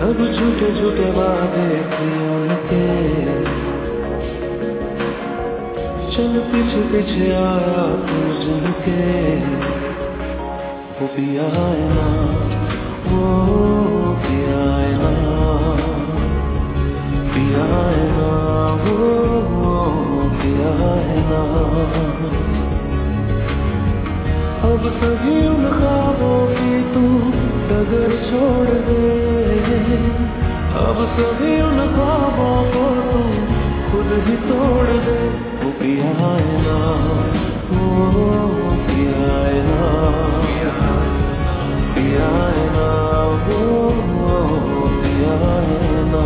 सब झूठे झूठे वादे थे उनके, चल पीछे पीछे आया तू जिनके। वो पिया है ना, वो पिया है ना, पिया है ना, वो पिया है ना। अब सभी उन ख्वाबों की तू डगर छोड़ दे, अब सभी उन ख्वाबों को तू खुद ही तोड़ दे। वो पिया है ना, वो पिया है ना, पिया है ना, वो पिया है ना।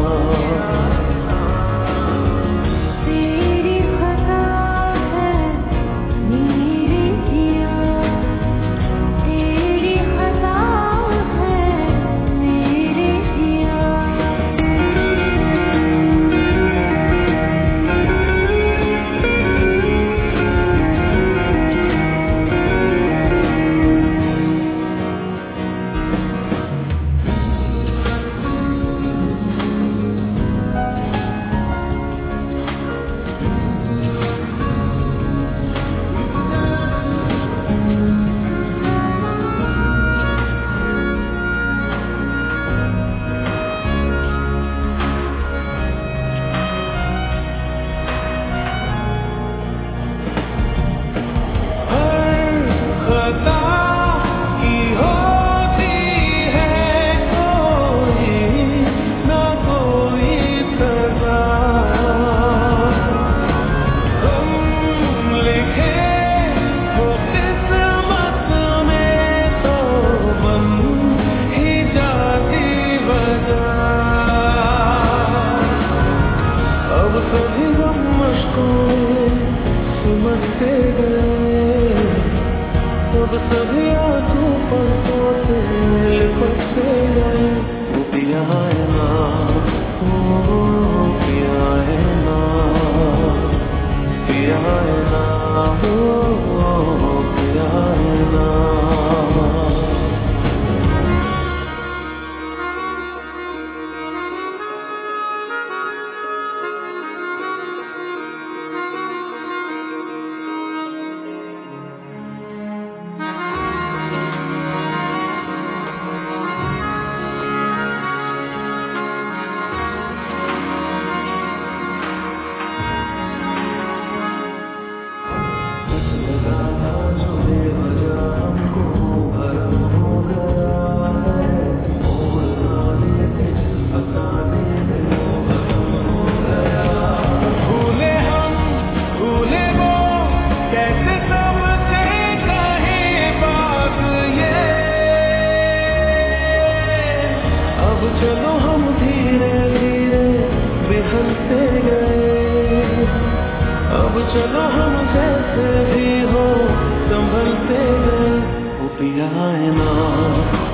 सिमटते गए अब सभी आंसू पलकों से लिपटते गए। वो पिया है ना, वो पिया है ना, पिया है ना, वो पिया है ना। चलो हम धीरे धीरे बिखरते गए, अब चलो हम जैसे भी हो संभलते गए। वो पिया है ना।